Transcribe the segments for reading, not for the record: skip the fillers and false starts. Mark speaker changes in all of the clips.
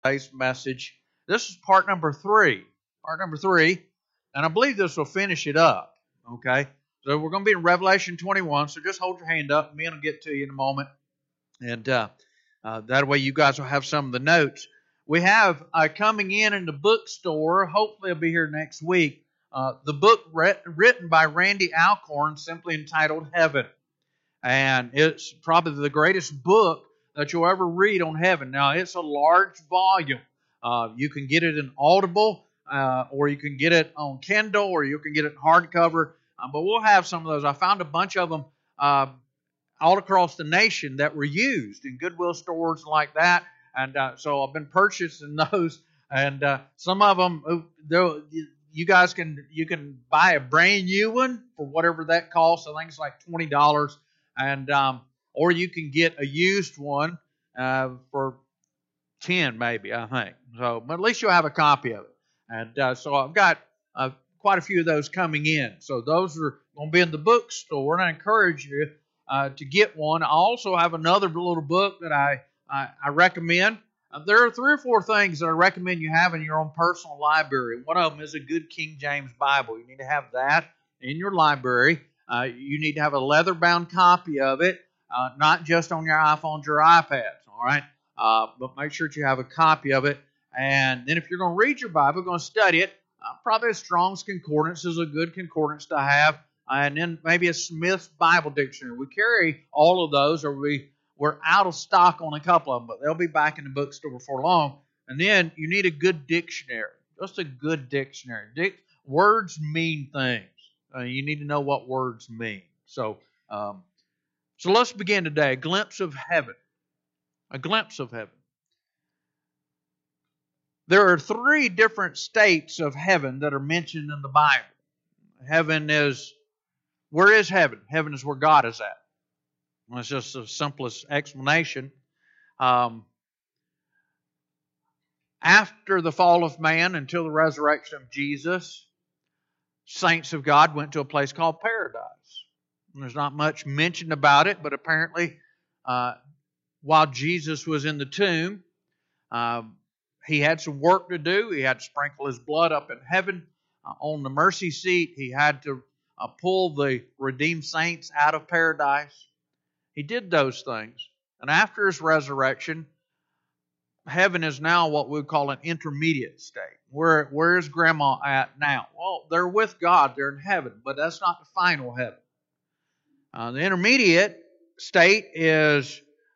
Speaker 1: today's message. This is part number 3. Part number 3, and I believe this will finish it up. Okay? So we're going to be in Revelation 21, so just hold your hand up. Me and I'll get to you in a moment. And that way you guys will have some of the notes. We have coming in the bookstore, hopefully it'll be here next week, the book written by Randy Alcorn, simply entitled Heaven. And it's probably the greatest book that you'll ever read on heaven. Now, it's a large volume. You can get it in Audible, or you can get it on Kindle, or you can get it in hardcover. But we'll have some of those. I found a bunch of them all across the nation that were used in Goodwill stores like that. And so I've been purchasing those. And some of them, you guys can buy a brand new one for whatever that costs. I think it's like $20. And or you can get a used one for $10 maybe, I think. So, but at least you'll have a copy of it. And so I've got quite a few of those coming in. So those are going to be in the bookstore, and I encourage you to get one. I also have another little book that I recommend. There are 3 or 4 things that I recommend you have in your own personal library. One of them is a good King James Bible. You need to have that in your library. You need to have a leather-bound copy of it, not just on your iPhones or iPads, all right? But make sure that you have a copy of it. And then if you're going to read your Bible, going to study it, probably a Strong's Concordance is a good concordance to have. And then maybe a Smith's Bible Dictionary. We carry all of those, or we're out of stock on a couple of them, but they'll be back in the bookstore before long. And then you need a good dictionary, just a good dictionary. Words mean things. You need to know what words mean. So let's begin today. A glimpse of heaven. A glimpse of heaven. There are 3 different states of heaven that are mentioned in the Bible. Where is heaven? Heaven is where God is at. That's just the simplest explanation. After the fall of man, until the resurrection of Jesus, saints of God went to a place called paradise. And there's not much mentioned about it, but apparently while Jesus was in the tomb, he had some work to do. He had to sprinkle his blood up in heaven. On the mercy seat, he had to pull the redeemed saints out of paradise. He did those things. And after his resurrection, heaven is now what we would call an intermediate state. Where is Grandma at now? Well, they're with God. They're in heaven, but that's not the final heaven. The intermediate state is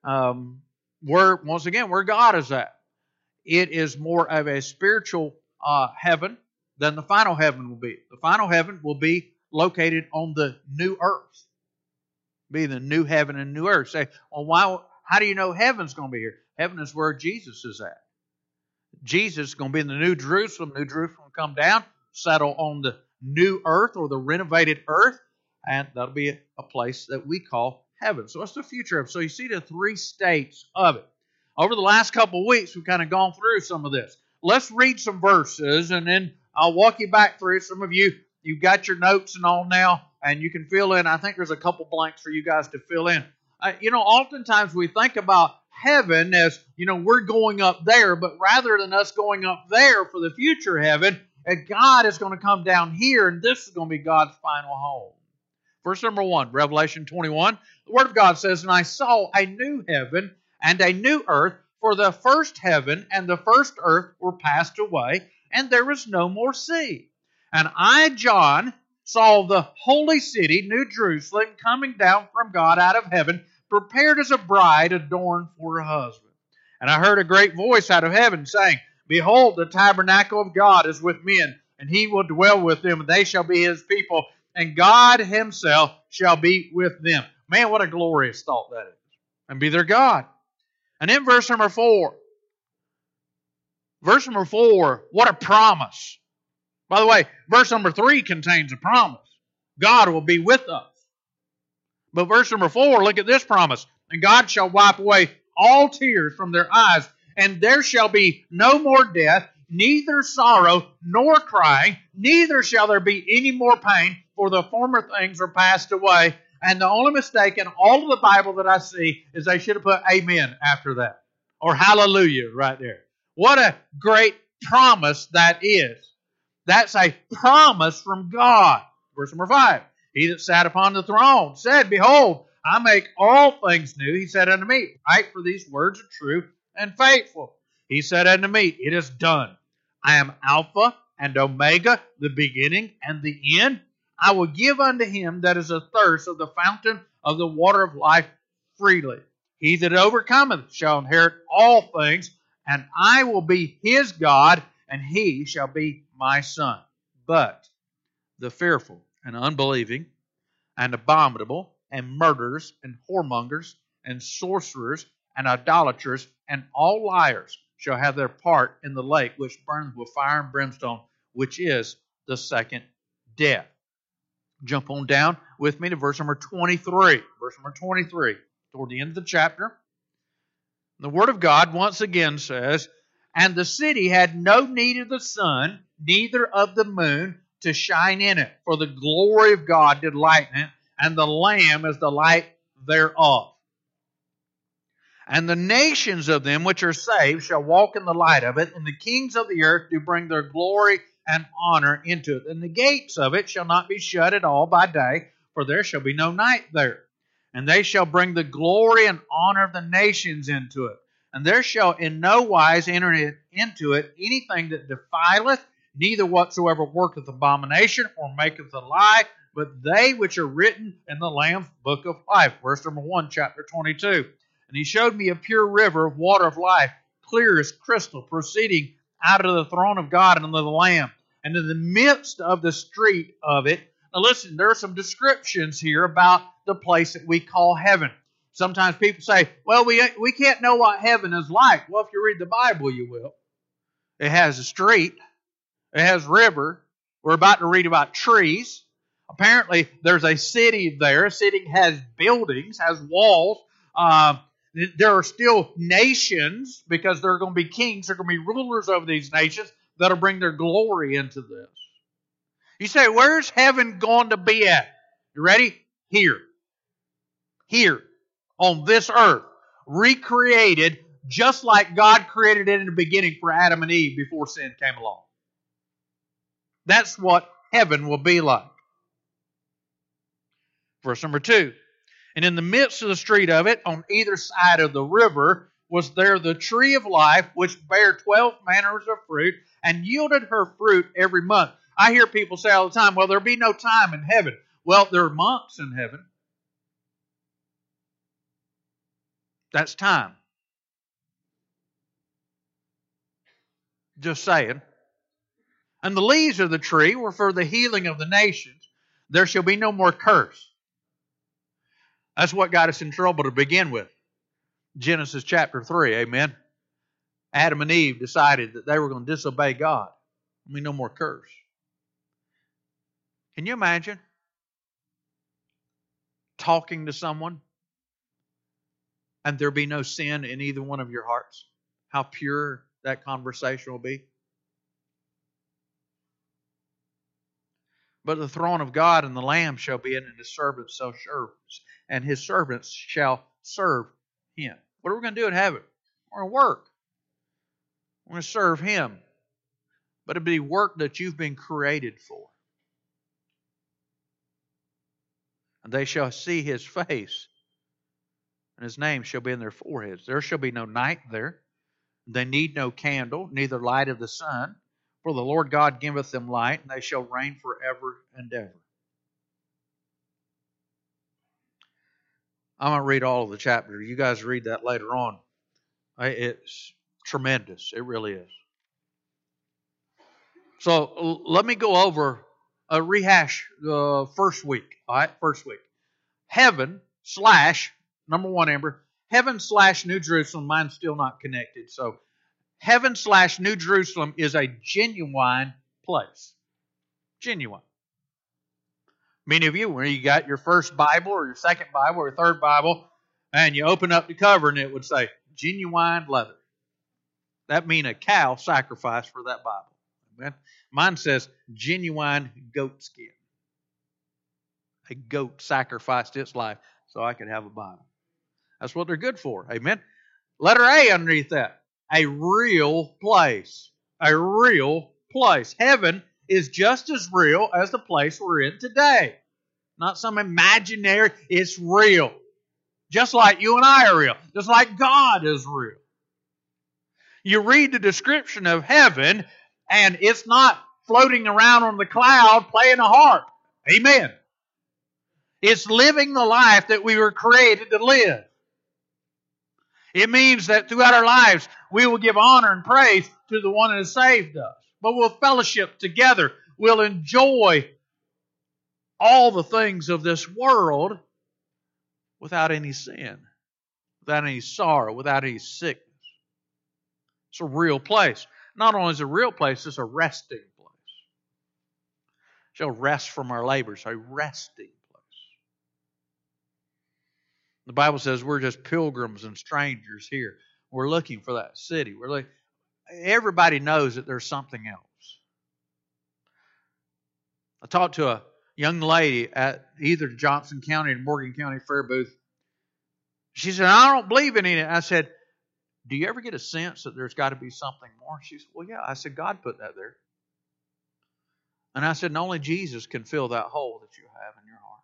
Speaker 1: where God is at. It is more of a spiritual heaven than the final heaven will be. The final heaven will be located on the new earth. Be the new heaven and new earth. Say, well, how do you know heaven's going to be here? Heaven is where Jesus is at. Jesus is going to be in the New Jerusalem. New Jerusalem will come down, settle on the new earth or the renovated earth, and that'll be a place that we call heaven. So what's the future of it? So you see the 3 states of it. Over the last couple of weeks, we've kind of gone through some of this. Let's read some verses, and then I'll walk you back through. Some of you've got your notes and all now, and you can fill in. I think there's a couple blanks for you guys to fill in. Oftentimes we think about heaven as, we're going up there, but rather than us going up there for the future heaven, God is going to come down here, and this is going to be God's final home. Verse number 1, Revelation 21, the Word of God says, "And I saw a new heaven and a new earth, for the first heaven and the first earth were passed away, and there was no more sea. And I, John, saw the holy city, New Jerusalem, coming down from God out of heaven, prepared as a bride adorned for her husband. And I heard a great voice out of heaven saying, Behold, the tabernacle of God is with men, and he will dwell with them, and they shall be his people, and God himself shall be with them." Man, what a glorious thought that is. And be their God. And then verse number 4. Verse number 4, what a promise. By the way, verse number 3 contains a promise. God will be with us. But verse number 4, look at this promise. "And God shall wipe away all tears from their eyes, and there shall be no more death, neither sorrow nor crying, neither shall there be any more pain, for the former things are passed away." And the only mistake in all of the Bible that I see is they should have put amen after that. Or hallelujah right there. What a great promise that is. That's a promise from God. Verse number 5. He that sat upon the throne said, Behold, I make all things new. He said unto me, Write, for these words are true and faithful. He said unto me, It is done. I am Alpha and Omega, the beginning and the end. I will give unto him that is athirst of the fountain of the water of life freely. He that overcometh shall inherit all things, and I will be his God, and he shall be my son. But the fearful and unbelieving and abominable and murderers and whoremongers and sorcerers and idolaters and all liars shall have their part in the lake which burneth with fire and brimstone, which is the second death. Jump on down with me to verse number 23. Verse number 23, toward the end of the chapter. The Word of God once again says, And the city had no need of the sun, neither of the moon, to shine in it, for the glory of God did lighten it, and the Lamb is the light thereof. And the nations of them which are saved shall walk in the light of it, and the kings of the earth do bring their glory and honor into it. And the gates of it shall not be shut at all by day, for there shall be no night there. And they shall bring the glory and honor of the nations into it. And there shall in no wise enter into it anything that defileth, neither whatsoever worketh abomination or maketh a lie, but they which are written in the Lamb's book of life. Verse number 1, chapter 22. And he showed me a pure river of water of life, clear as crystal, proceeding out of the throne of God and of the Lamb. And in the midst of the street of it, now listen, there are some descriptions here about the place that we call heaven. Sometimes people say, well, we can't know what heaven is like. Well, if you read the Bible, you will. It has a street. It has river. We're about to read about trees. Apparently, there's a city there. A city has buildings, has walls. There are still nations, because there are going to be kings, there are going to be rulers over these nations that will bring their glory into this. You say, where's heaven going to be at? You ready? Here. Here. On this earth. Recreated just like God created it in the beginning for Adam and Eve before sin came along. That's what heaven will be like. Verse number 2. And in the midst of the street of it, on either side of the river, was there the tree of life, which bare 12 manners of fruit, and yielded her fruit every month. I hear people say all the time, well, there'll be no time in heaven. Well, there are months in heaven. That's time. Just saying. And the leaves of the tree were for the healing of the nations. There shall be no more curse. That's what got us in trouble to begin with. Genesis chapter 3, amen. Adam and Eve decided that they were going to disobey God. I mean, no more curse. Can you imagine talking to someone and there be no sin in either one of your hearts? How pure that conversation will be. But the throne of God and the Lamb shall be in, and his servants shall serve, and his servants shall serve him. What are we going to do in heaven? We're going to work. We're going to serve him. But it'll be work that you've been created for. And they shall see his face, and his name shall be in their foreheads. There shall be no night there. They need no candle, neither light of the sun. For the Lord God giveth them light, and they shall reign forever and ever. I'm going to read all of the chapter. You guys read that later on. It's tremendous. It really is. So let me go over a rehash the first week. All right, first week. Heaven / number 1, Amber. Heaven / New Jerusalem. Mine's still not connected. So heaven / New Jerusalem is a genuine place. Genuine. Many of you, when you got your first Bible or your second Bible or your third Bible, and you open up the cover and it would say, genuine leather. That means a cow sacrificed for that Bible. Amen. Mine says, genuine goat skin. A goat sacrificed its life so I could have a Bible. That's what they're good for. Amen. Letter A underneath that. a real place. A real place. Heaven is just as real as the place we're in today. Not some imaginary, it's real. Just like you and I are real. Just like God is real. You read the description of heaven, and it's not floating around on the cloud playing a harp. Amen. It's living the life that we were created to live. It means that throughout our lives, we will give honor and praise to the one that has saved us. But we'll fellowship together. We'll enjoy all the things of this world without any sin, without any sorrow, without any sickness. It's a real place. Not only is it a real place, it's a resting place. Shall rest from our labors, a resting place. The Bible says we're just pilgrims and strangers here. We're looking for that city. Everybody knows that there's something else. I talked to a young lady at either Johnson County or Morgan County Fair booth. She said, I don't believe in it. I said, do you ever get a sense that there's got to be something more? She said, well, yeah. I said, God put that there. And I said, and only Jesus can fill that hole that you have in your heart.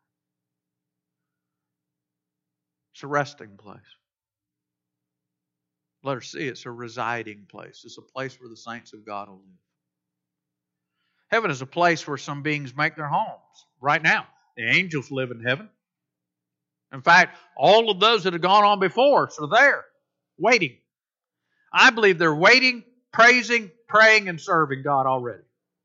Speaker 1: It's a resting place. Let her see it's a residing place. It's a place where the saints of God will live. Heaven is a place where some beings make their homes. Right now, the angels live in heaven. In fact, all of those that have gone on before us are there, waiting. I believe they're waiting, praising, praying, and serving God already.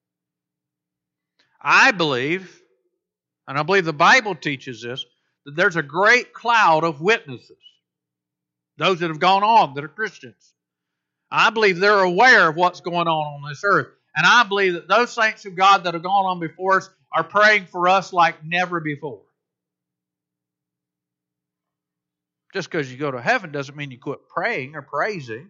Speaker 1: I believe, and I believe the Bible teaches this, that there's a great cloud of witnesses. Those that have gone on, that are Christians. I believe they're aware of what's going on this earth. And I believe that those saints of God that have gone on before us are praying for us like never before. Just because you go to heaven doesn't mean you quit praying or praising.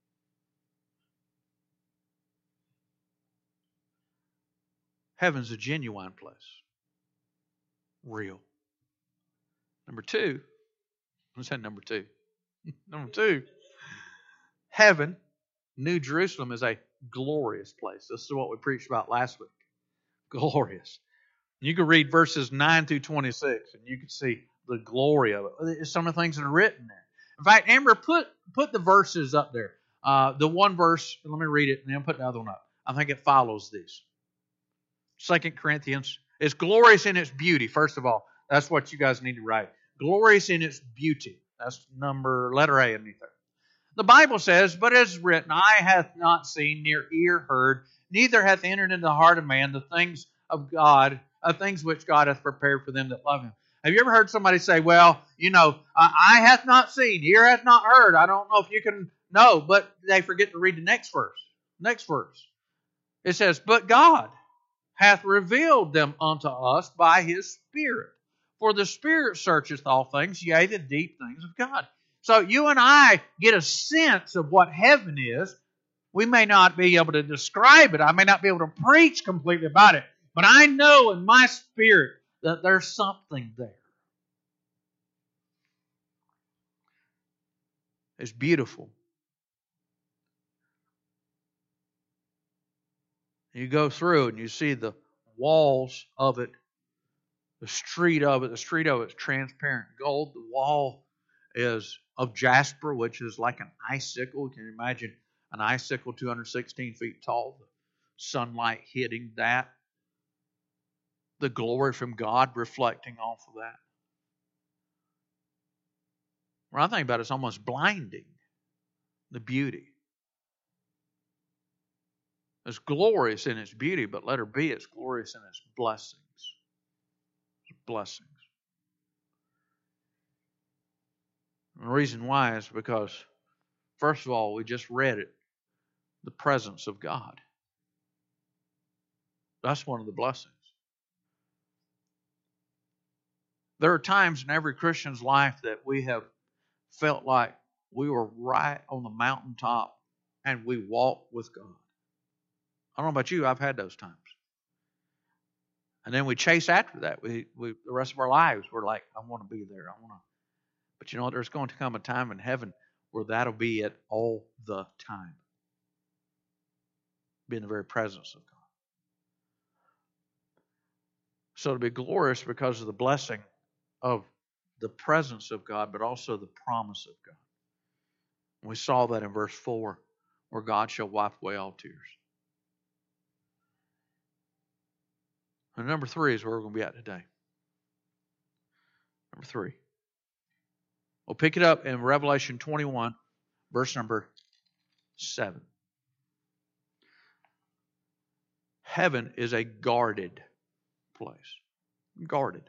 Speaker 1: Heaven's a genuine place. Real. Number two. What's that number two? Number two. Heaven, New Jerusalem, is a glorious place. This is what we preached about last week. Glorious. You can read verses 9 through 26 and you can see the glory of it. Some of the things that are written there. In fact, Amber, put the verses up there. The one verse, let me read it and then put the other one up. I think it follows this. 2 Corinthians. It's glorious in its beauty, first of all. That's what you guys need to write. Glorious in its beauty. That's letter A underneath there. The Bible says, but as written, eye hath not seen, near ear heard, neither hath entered into the heart of man the things of God, things which God hath prepared for them that love Him. Have you ever heard somebody say, well, eye hath not seen, ear hath not heard. I don't know if you can know, but they forget to read the next verse. Next verse. It says, but God hath revealed them unto us by His Spirit. For the Spirit searcheth all things, yea, the deep things of God. So you and I get a sense of what heaven is. We may not be able to describe it. I may not be able to preach completely about it. But I know in my spirit that there's something there. It's beautiful. You go through and you see the walls of it, the street of it. The street of it is transparent gold. The wall is of jasper, which is like an icicle. You can imagine an icicle 216 feet tall. The sunlight hitting that. The glory from God reflecting off of that. When I think about it, it's almost blinding, the beauty. It's glorious in its beauty, but let her be, it's glorious in its blessings. Blessings. And the reason why is because, first of all, we just read it, the presence of God. That's one of the blessings. There are times in every Christian's life that we have felt like we were right on the mountaintop and we walked with God. I don't know about you, I've had those times. And then we chase after that. We the rest of our lives, we're like, I want to be there. But you know what? There's going to come a time in heaven where that'll be it all the time. Be in the very presence of God. So to be glorious because of the blessing of the presence of God, but also the promise of God. We saw that in verse 4, where God shall wipe away all tears. And number 3 is where we're going to be at today. Number 3. We'll pick it up in Revelation 21, verse number 7. Heaven is a guarded place. Guarded.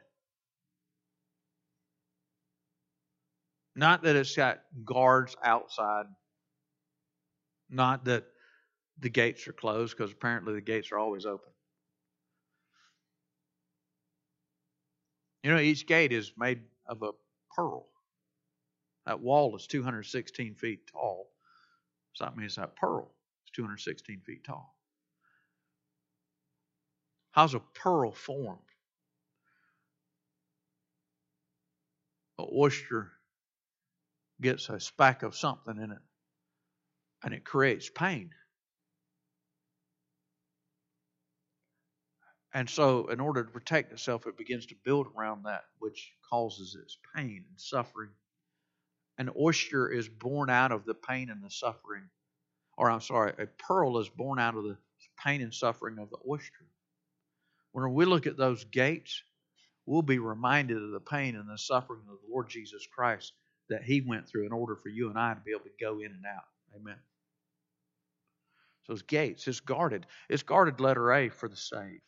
Speaker 1: Not that it's got guards outside. Not that the gates are closed, because apparently the gates are always open. You know, each gate is made of a pearl. That wall is 216 feet tall. So that means that pearl is 216 feet tall. How's a pearl formed? An oyster gets a speck of something in it, and it creates pain. And so, in order to protect itself, it begins to build around that which causes its pain and suffering. An oyster is born out of the pain and the suffering. A pearl is born out of the pain and suffering of the oyster. When we look at those gates, we'll be reminded of the pain and the suffering of the Lord Jesus Christ that He went through in order for you and I to be able to go in and out. Amen. So it's gates. It's guarded. It's guarded, letter A, for the saved.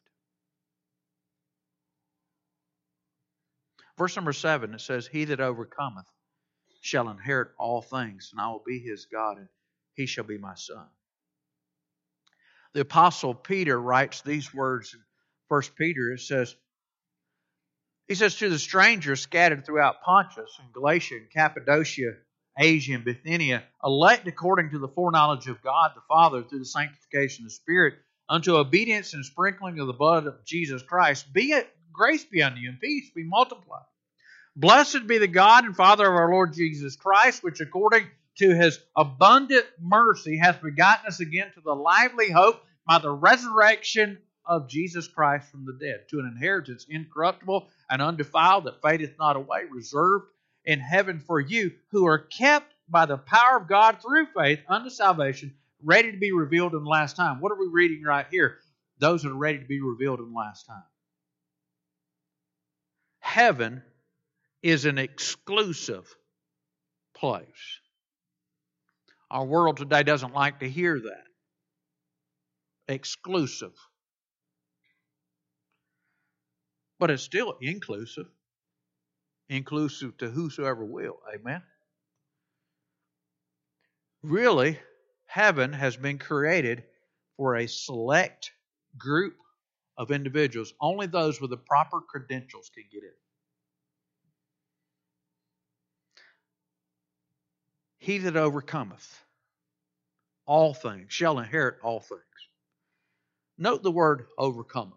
Speaker 1: Verse number 7, it says, He that overcometh shall inherit all things, and I will be his God, and he shall be my son. The Apostle Peter writes these words in 1 Peter. He says, to the strangers scattered throughout Pontus and Galatia and Cappadocia, Asia and Bithynia, elect according to the foreknowledge of God the Father through the sanctification of the Spirit, unto obedience and sprinkling of the blood of Jesus Christ, be it grace be unto you, and peace be multiplied. Blessed be the God and Father of our Lord Jesus Christ, which according to His abundant mercy hath begotten us again to the lively hope by the resurrection of Jesus Christ from the dead, to an inheritance incorruptible and undefiled that fadeth not away, reserved in heaven for you, who are kept by the power of God through faith unto salvation, ready to be revealed in the last time. What are we reading right here? Those that are ready to be revealed in the last time. Heaven is an exclusive place. Our world today doesn't like to hear that. Exclusive. But it's still inclusive. Inclusive to whosoever will. Amen? Really, heaven has been created for a select group of individuals. Only those with the proper credentials can get in. He that overcometh all things shall inherit all things. Note the word overcometh.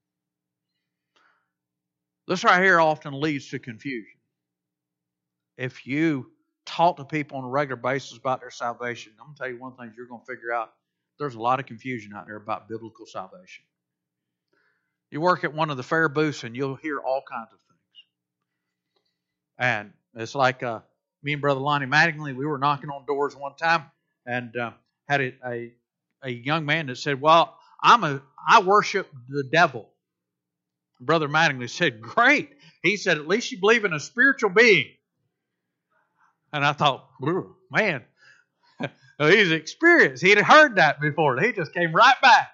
Speaker 1: This right here often leads to confusion. If you talk to people on a regular basis about their salvation, I'm going to tell you one thing you're going to figure out. There's a lot of confusion out there about biblical salvation. You work at one of the fair booths and you'll hear all kinds of things. And it's like me and Brother Lonnie Mattingly, we were knocking on doors one time and had a young man that said, well, I worship the devil. Brother Mattingly said, great. He said, at least you believe in a spiritual being. And I thought, man, he's experienced. He'd heard that before. He just came right back.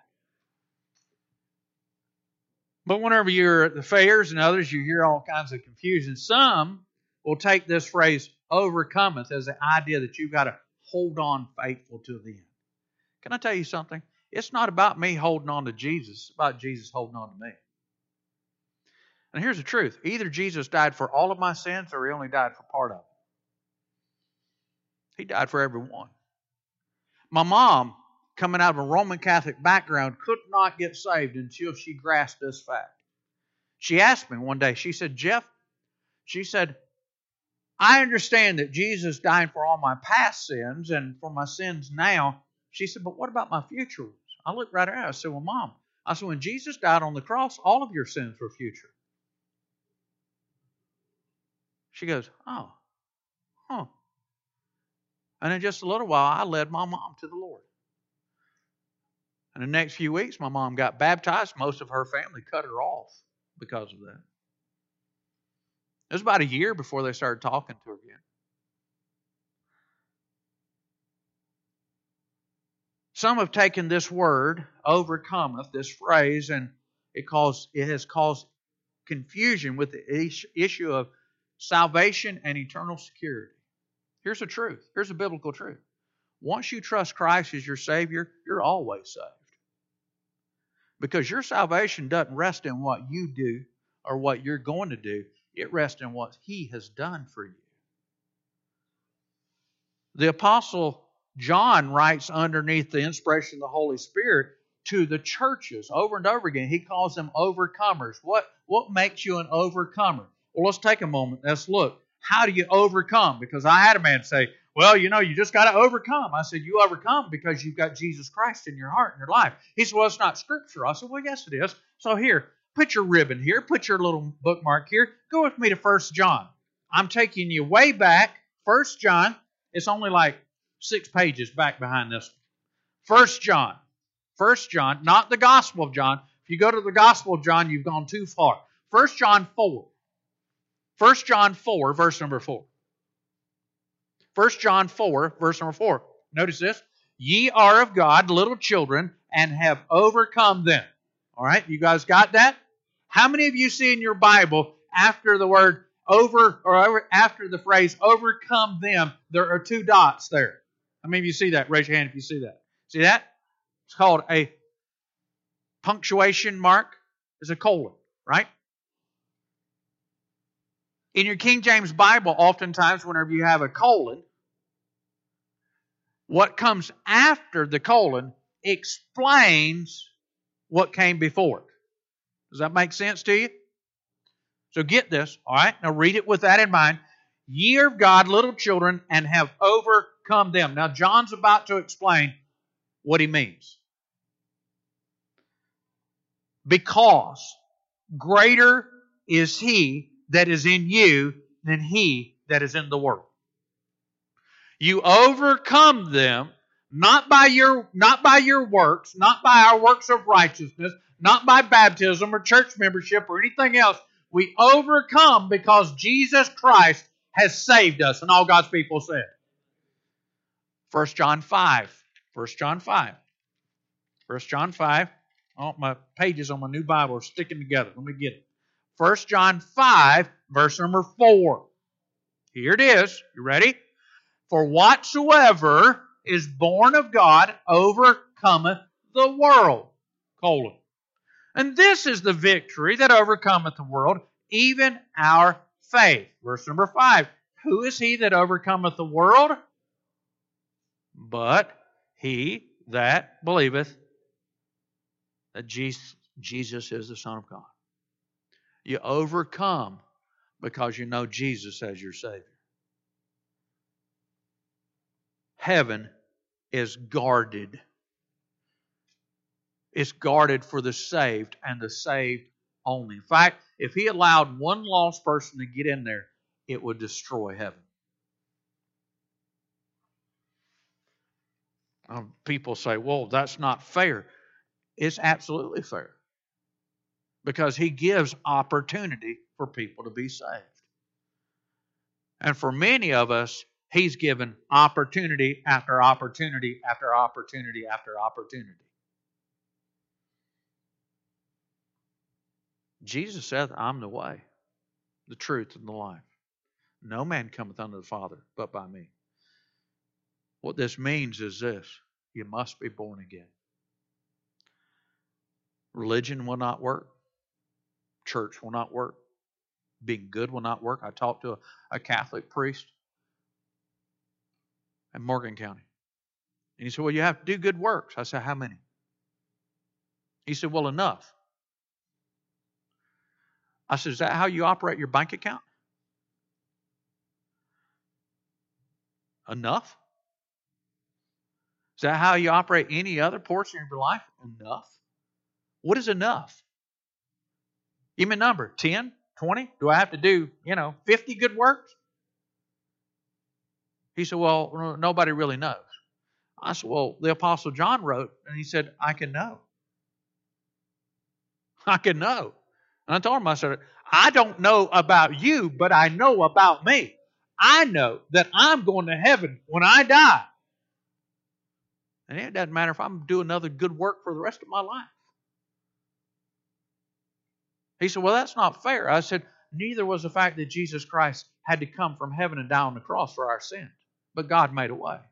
Speaker 1: But whenever you're at the fairs and others, you hear all kinds of confusion. Some will take this phrase, overcometh, as the idea that you've got to hold on faithful to the end. Can I tell you something? It's not about me holding on to Jesus. It's about Jesus holding on to me. And here's the truth. Either Jesus died for all of my sins or He only died for part of them. He died for every one. My mom, coming out of a Roman Catholic background, could not get saved until she grasped this fact. She asked me one day, she said, Jeff, she said, I understand that Jesus died for all my past sins and for my sins now. She said, but what about my future ones? I looked right at her. I said, well, Mom, I said, when Jesus died on the cross, all of your sins were future. She goes, oh, huh. And in just a little while, I led my mom to the Lord. In the next few weeks, my mom got baptized. Most of her family cut her off because of that. It was about a year before they started talking to her again. Some have taken this word, overcometh, this phrase, and it has caused confusion with the issue of salvation and eternal security. Here's the truth. Here's the biblical truth. Once you trust Christ as your Savior, you're always saved. Because your salvation doesn't rest in what you do or what you're going to do. It rests in what He has done for you. The Apostle John writes underneath the inspiration of the Holy Spirit to the churches over and over again. He calls them overcomers. What makes you an overcomer? Well, let's take a moment. Let's look. How do you overcome? Because I had a man say, well, you just got to overcome. I said, you overcome because you've got Jesus Christ in your heart and your life. He said, well, it's not Scripture. I said, well, yes, it is. So here, put your ribbon here. Put your little bookmark here. Go with me to 1 John. I'm taking you way back. 1 John. It's only like 6 pages back behind this one. 1 John. 1 John, not the Gospel of John. If you go to the Gospel of John, you've gone too far. 1 John 4. 1 John 4, verse number 4. 1 John 4, verse number 4. Notice this. Ye are of God, little children, and have overcome them. All right, you guys got that? How many of you see in your Bible, after the word after the phrase overcome them, there are 2 dots there? How many of you see that? Raise your hand if you see that. See that? It's called a punctuation mark. It's a colon, right? In your King James Bible, oftentimes whenever you have a colon, what comes after the colon explains what came before it. Does that make sense to you? So get this, all right? Now read it with that in mind. Ye are of God, little children, and have overcome them. Now John's about to explain what he means. Because greater is He that is in you than he that is in the world. You overcome them not by your works, not by our works of righteousness, not by baptism or church membership or anything else. We overcome because Jesus Christ has saved us. And all God's people said. 1 John 5. 1 John 5. 1 John 5. Oh, my pages on my new Bible are sticking together. Let me get it. 1 John 5, verse number 4. Here it is. You ready? For whatsoever is born of God overcometh the world. Colon. And this is the victory that overcometh the world, even our faith. Verse number 5. Who is he that overcometh the world? But he that believeth that Jesus is the Son of God. You overcome because you know Jesus as your Savior. Heaven is guarded. It's guarded for the saved and the saved only. In fact, if He allowed one lost person to get in there, it would destroy heaven. People say, well, that's not fair. It's absolutely fair. Because He gives opportunity for people to be saved. And for many of us, He's given opportunity after opportunity after opportunity after opportunity. Jesus said, I'm the way, the truth, and the life. No man cometh unto the Father but by me. What this means is this: you must be born again. Religion will not work. Church will not work. Being good will not work. I talked to a Catholic priest in Morgan County. And he said, well, you have to do good works. I said, how many? He said, well, enough. I said, is that how you operate your bank account? Enough? Is that how you operate any other portion of your life? Enough? What is enough? Give me a number. 10? 20? Do I have to do, 50 good works? He said, well, nobody really knows. I said, well, the Apostle John wrote, and he said, I can know. I can know. And I told him, I said, I don't know about you, but I know about me. I know that I'm going to heaven when I die. And it doesn't matter if I'm doing another good work for the rest of my life. He said, well, that's not fair. I said, neither was the fact that Jesus Christ had to come from heaven and die on the cross for our sins. But God made a way.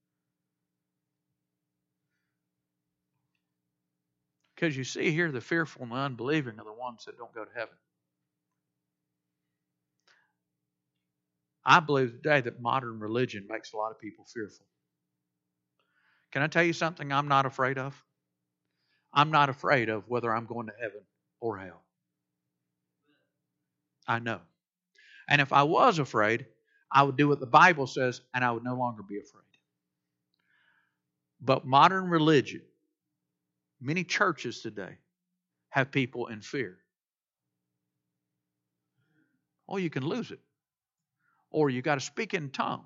Speaker 1: Because you see here, the fearful and the unbelieving are the ones that don't go to heaven. I believe today that modern religion makes a lot of people fearful. Can I tell you something I'm not afraid of? I'm not afraid of whether I'm going to heaven or hell. I know. And if I was afraid, I would do what the Bible says, and I would no longer be afraid. But modern religion, many churches today, have people in fear. Or you can lose it. Or you got to speak in tongues.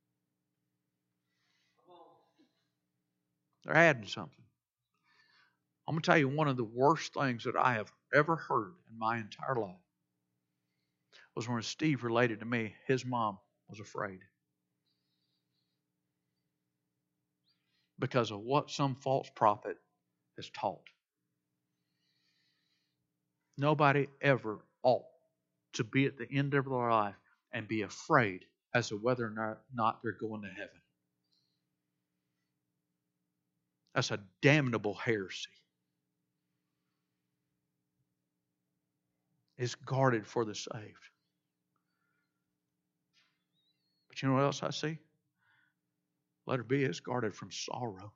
Speaker 1: They're adding something. I'm going to tell you one of the worst things that I have ever heard in my entire life was when Steve related to me his mom was afraid. Because of what some false prophet has taught. Nobody ever ought to be at the end of their life and be afraid as to whether or not they're going to heaven. That's a damnable heresy. It's guarded for the saved. But you know what else I see? Letter B is guarded from sorrow.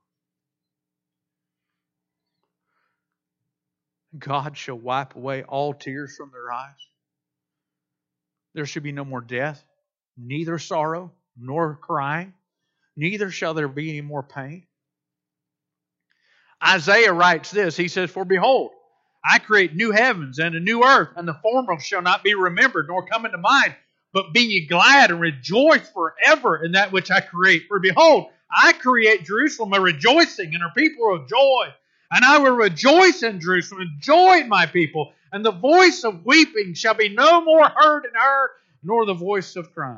Speaker 1: God shall wipe away all tears from their eyes. There should be no more death, neither sorrow nor crying, neither shall there be any more pain. Isaiah writes this, he says, for behold, I create new heavens and a new earth, and the former shall not be remembered nor come into mind. But be ye glad and rejoice forever in that which I create. For behold, I create Jerusalem a rejoicing, and her people of joy. And I will rejoice in Jerusalem, and joy in my people. And the voice of weeping shall be no more heard in her, nor the voice of crying.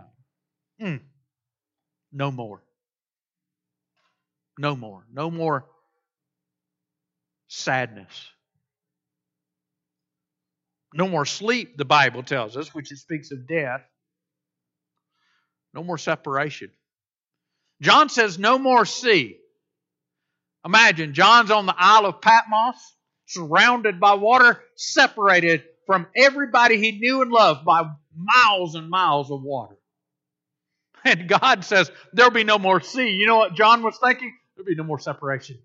Speaker 1: No more. No more. No more sadness. No more sleep, the Bible tells us, which it speaks of death. No more separation. John says no more sea. Imagine, John's on the Isle of Patmos, surrounded by water, separated from everybody he knew and loved by miles and miles of water. And God says, there'll be no more sea. You know what John was thinking? There'll be no more separation.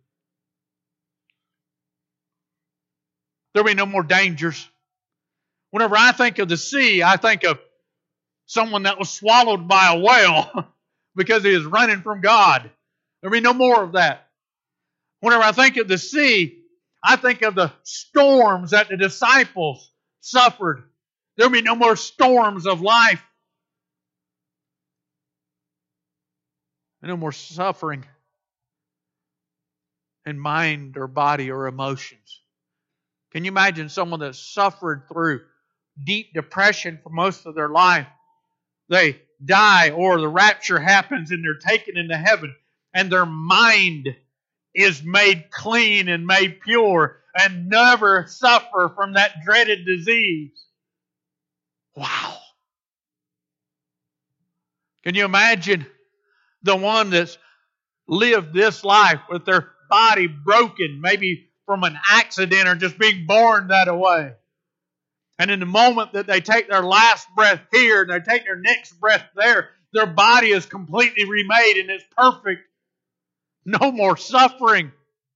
Speaker 1: There'll be no more dangers. Whenever I think of the sea, I think of someone that was swallowed by a whale because he was running from God. There'll be no more of that. Whenever I think of the sea, I think of the storms that the disciples suffered. There'll be no more storms of life. No more suffering in mind or body or emotions. Can you imagine someone that suffered through deep depression for most of their life? They die or the rapture happens and they're taken into heaven and their mind is made clean and made pure and never suffer from that dreaded disease. Wow. Can you imagine the one that's lived this life with their body broken, maybe from an accident or just being born that way? And in the moment that they take their last breath here and they take their next breath there, their body is completely remade and it's perfect. No more suffering.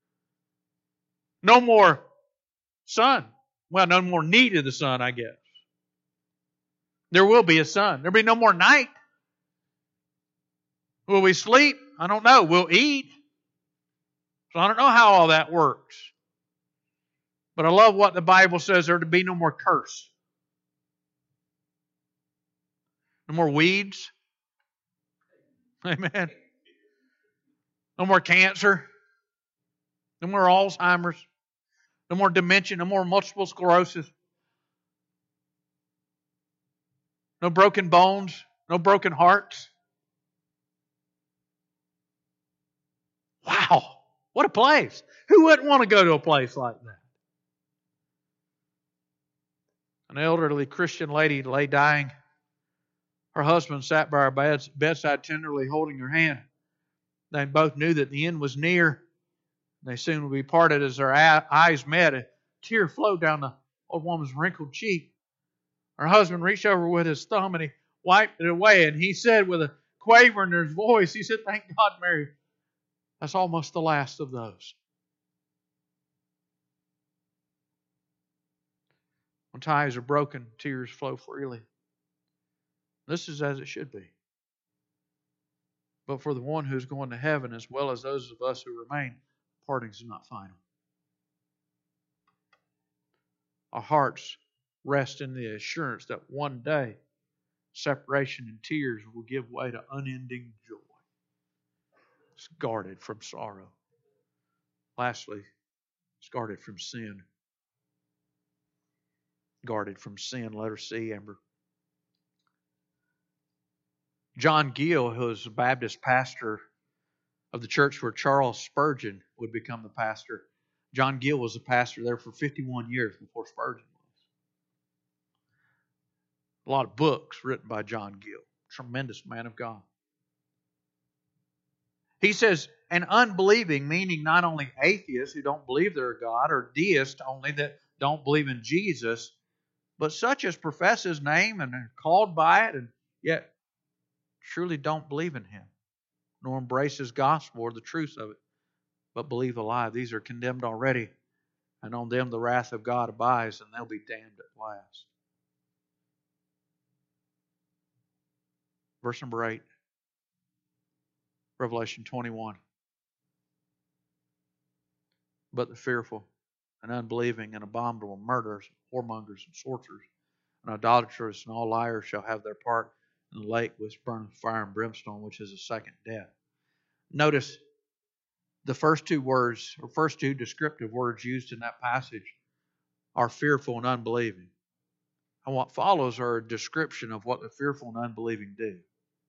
Speaker 1: No more sun. Well, no more need of the sun, I guess. There will be a sun. There'll be no more night. Will we sleep? I don't know. We'll eat. So I don't know how all that works. But I love what the Bible says, there to be no more curse. No more weeds. Amen. No more cancer. No more Alzheimer's. No more dementia. No more multiple sclerosis. No broken bones. No broken hearts. Wow. What a place. Who wouldn't want to go to a place like that? An elderly Christian lady lay dying. Her husband sat by her bedside tenderly holding her hand. They both knew that the end was near. They soon would be parted. As their eyes met, a tear flowed down the old woman's wrinkled cheek. Her husband reached over with his thumb and he wiped it away. And he said with a quaver in his voice, he said, "Thank God, Mary, that's almost the last of those." When ties are broken, tears flow freely. This is as it should be. But for the one who's going to heaven, as well as those of us who remain, partings are not final. Our hearts rest in the assurance that one day separation and tears will give way to unending joy. It's guarded from sorrow. Lastly, it's guarded from sin. Guarded from sin. Letter C, Amber. John Gill, who was a Baptist pastor of the church where Charles Spurgeon would become the pastor. John Gill was a pastor there for 51 years before Spurgeon was. A lot of books written by John Gill. Tremendous man of God. He says, an unbelieving, meaning not only atheists who don't believe they're a God, or deists only that don't believe in Jesus, but such as profess His name and are called by it and yet truly don't believe in Him, nor embrace His gospel or the truth of it, but believe a lie. These are condemned already, and on them the wrath of God abides, and they'll be damned at last. Verse number 8, Revelation 21. But the fearful and unbelieving and abominable, murderers, whoremongers, and sorcerers, and idolaters, and all liars shall have their part in the lake which burneth fire and brimstone, which is the second death. Notice the first two words, or first two descriptive words used in that passage are fearful and unbelieving. And what follows are a description of what the fearful and unbelieving do.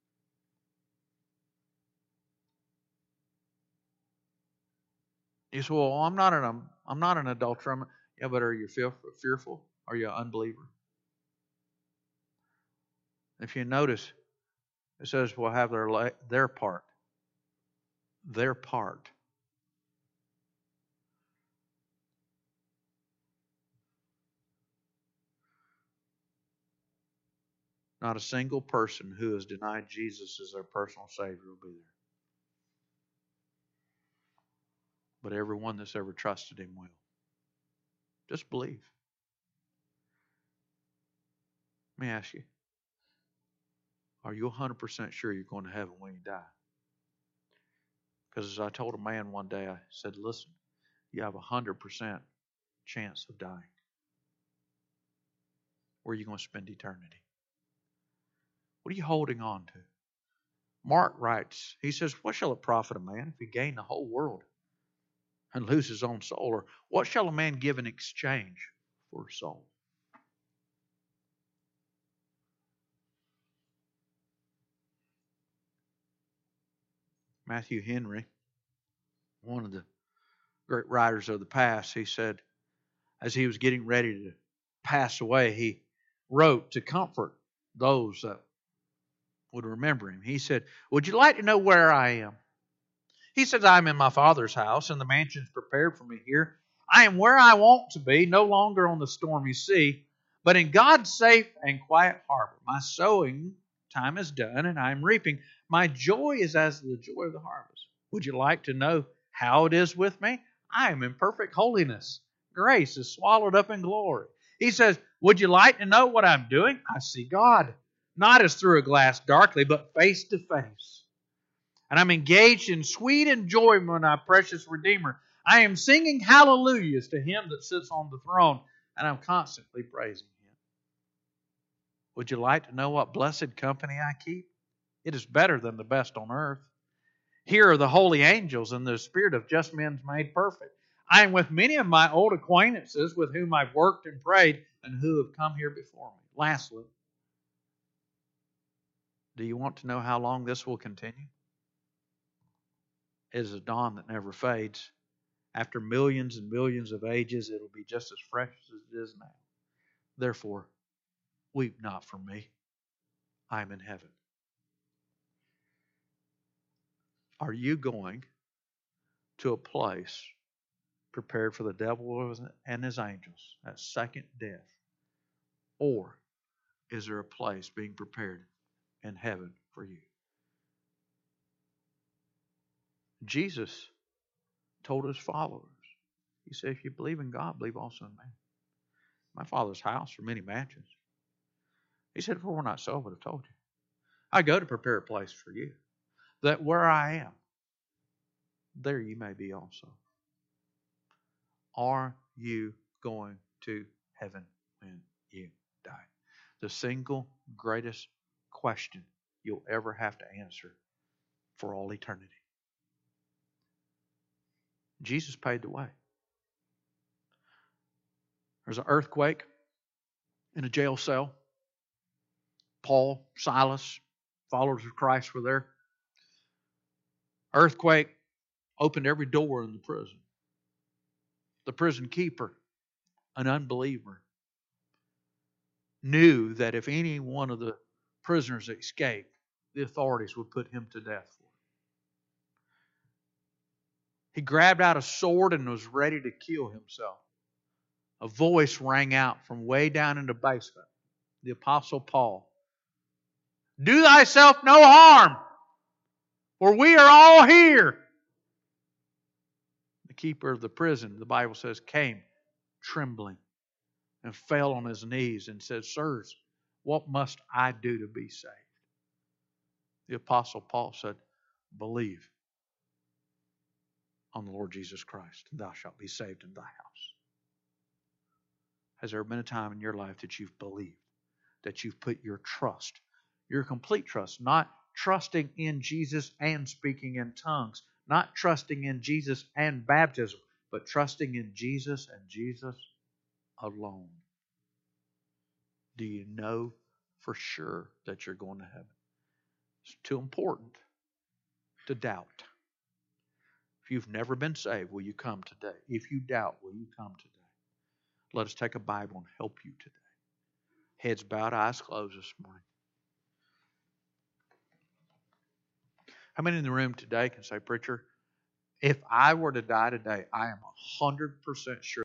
Speaker 1: You say, well, I'm not an adulterer. Yeah, but are you fearful? Are you an unbeliever? If you notice, it says we'll have their part. Their part. Not a single person who has denied Jesus as their personal Savior will be there. But everyone that's ever trusted Him will. Just believe. Let me ask you, are you 100% sure you're going to heaven when you die? Because as I told a man one day, I said, listen, you have 100% chance of dying. Where are you going to spend eternity? What are you holding on to? Mark writes, he says, what shall it profit a man if he gain the whole world and lose his own soul? Or what shall a man give in exchange for his soul? Matthew Henry, one of the great writers of the past, he said, as he was getting ready to pass away, he wrote to comfort those that would remember him. He said, would you like to know where I am? He says, I'm in my Father's house, and the mansion's prepared for me here. I am where I want to be, no longer on the stormy sea, but in God's safe and quiet harbor. My sowing time is done, and I am reaping. My joy is as the joy of the harvest. Would you like to know how it is with me? I am in perfect holiness. Grace is swallowed up in glory. He says, would you like to know what I'm doing? I see God, not as through a glass darkly, but face to face. And I'm engaged in sweet enjoyment of my precious Redeemer. I am singing hallelujahs to Him that sits on the throne, and I'm constantly praising Him. Would you like to know what blessed company I keep? It is better than the best on earth. Here are the holy angels, and the spirit of just men made perfect. I am with many of my old acquaintances with whom I've worked and prayed, and who have come here before me. Lastly, do you want to know how long this will continue? It is a dawn that never fades. After millions and millions of ages, it will be just as fresh as it is now. Therefore, weep not for me. I am in heaven. Are you going to a place prepared for the devil and his angels, that second death? Or is there a place being prepared in heaven for you? Jesus told his followers, He said, if you believe in God, believe also in me. My Father's house are many mansions. He said, if it were not so, I would have told you. I go to prepare a place for you, that where I am, there you may be also. Are you going to heaven when you die? The single greatest question you'll ever have to answer for all eternity. Jesus paid the way. There's an earthquake in a jail cell. Paul, Silas, followers of Christ were there. Earthquake opened every door in the prison. The prison keeper, an unbeliever, knew that if any one of the prisoners escaped, the authorities would put him to death for it. He grabbed out a sword and was ready to kill himself. A voice rang out from way down in the basement. The Apostle Paul. Do thyself no harm, for we are all here. The keeper of the prison, the Bible says, came trembling and fell on his knees and said, Sirs, what must I do to be saved? The Apostle Paul said, believe on the Lord Jesus Christ, and thou shalt be saved in thy house. Has there been a time in your life that you've believed, that you've put your trust, your complete trust, not trusting in Jesus and speaking in tongues, not trusting in Jesus and baptism, but trusting in Jesus and Jesus alone? Do you know for sure that you're going to heaven? It's too important to doubt. If you've never been saved, will you come today? If you doubt, will you come today? Let us take a Bible and help you today. Heads bowed, eyes closed this morning. How many in the room today can say, Preacher, if I were to die today, I am 100% sure